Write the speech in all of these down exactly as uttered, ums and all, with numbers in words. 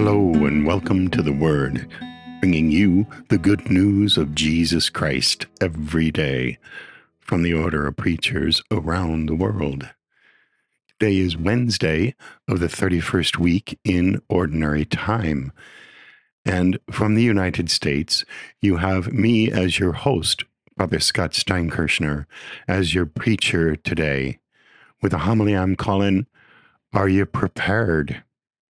Hello and welcome to The Word, bringing you the good news of Jesus Christ every day from the Order of Preachers around the world. Today is Wednesday of the thirty-first week in Ordinary Time. And from the United States, you have me as your host, Father Scott Steinkirchner, as your preacher today, with a homily I'm calling, Are You Prepared?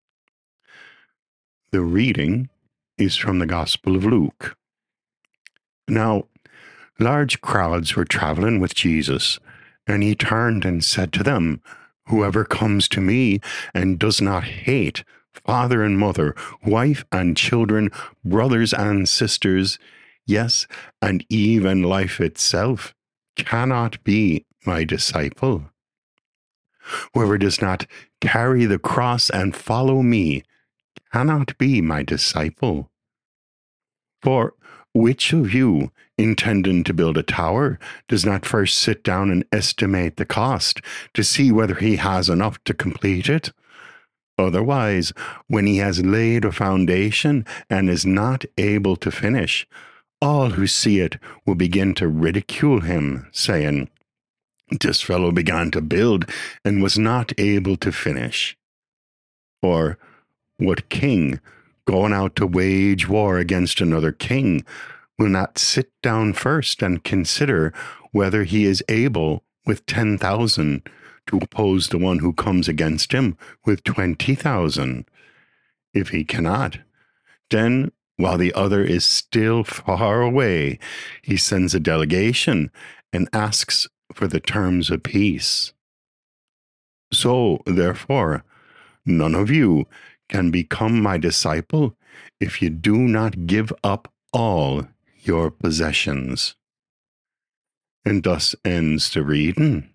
The reading is from the Gospel of Luke. Now, large crowds were traveling with Jesus, and he turned and said to them, Whoever comes to me and does not hate father and mother, wife and children, brothers and sisters, yes, and even life itself, cannot be my disciple. Whoever does not carry the cross and follow me cannot be my disciple. For which of you, intending to build a tower, does not first sit down and estimate the cost to see whether he has enough to complete it? Otherwise, when he has laid a foundation and is not able to finish, all who see it will begin to ridicule him, saying, This fellow began to build and was not able to finish. Or, what king, going out to wage war against another king, will not sit down first and consider whether he is able with ten thousand to oppose the one who comes against him with twenty thousand? If he cannot, then, while the other is still far away, he sends a delegation and asks for the terms of peace. So, therefore, none of you can become my disciple if you do not give up all your possessions. And thus ends the reading.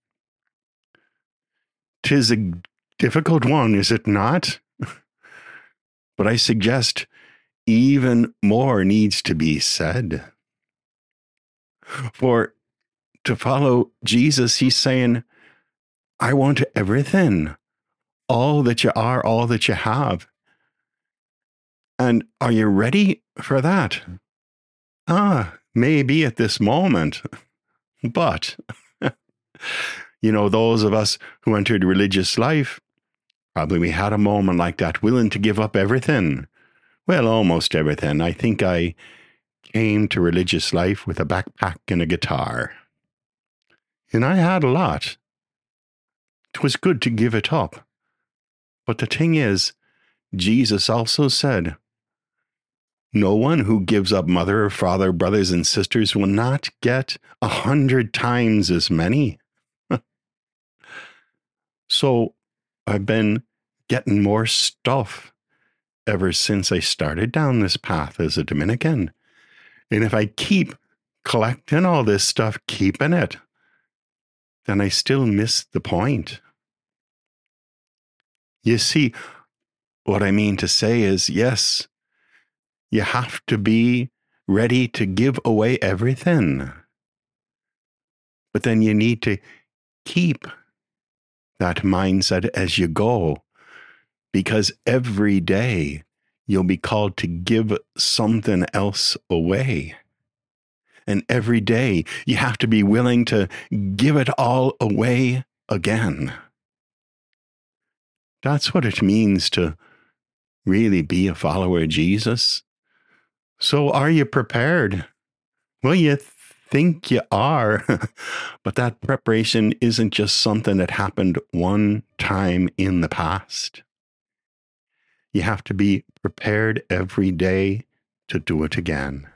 'Tis a difficult one, is it not? But I suggest even more needs to be said. For to follow Jesus, he's saying, I want everything, all that you are, all that you have. And are you ready for that? Ah, maybe at this moment. But, you know, those of us who entered religious life, probably we had a moment like that, willing to give up everything. Well, almost everything. I think I came to religious life with a backpack and a guitar. And I had a lot. It was good to give it up. But the thing is, Jesus also said, no one who gives up mother or father, brothers and sisters will not get a hundred times as many. So I've been getting more stuff ever since I started down this path as a Dominican. And if I keep collecting all this stuff, keeping it, then I still miss the point. You see, what I mean to say is, yes, you have to be ready to give away everything. But then you need to keep that mindset as you go, because every day you'll be called to give something else away. And every day you have to be willing to give it all away again. That's what it means to really be a follower of Jesus. So are you prepared? Well, you think you are, but that preparation isn't just something that happened one time in the past. You have to be prepared every day to do it again.